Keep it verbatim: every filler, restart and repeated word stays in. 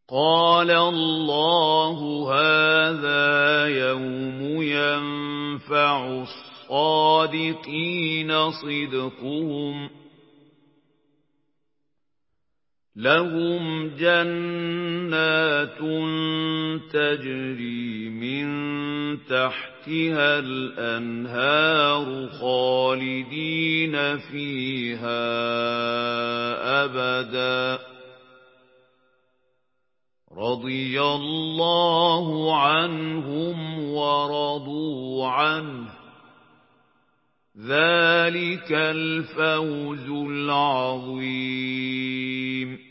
قال الله هذا يوم ينفع الصادقين صدقهم لهم جنات تجري من تحتها الأنهار خالدين فيها أبدا رضي الله عنهم ورضوا عنه ذلك الفوز العظيم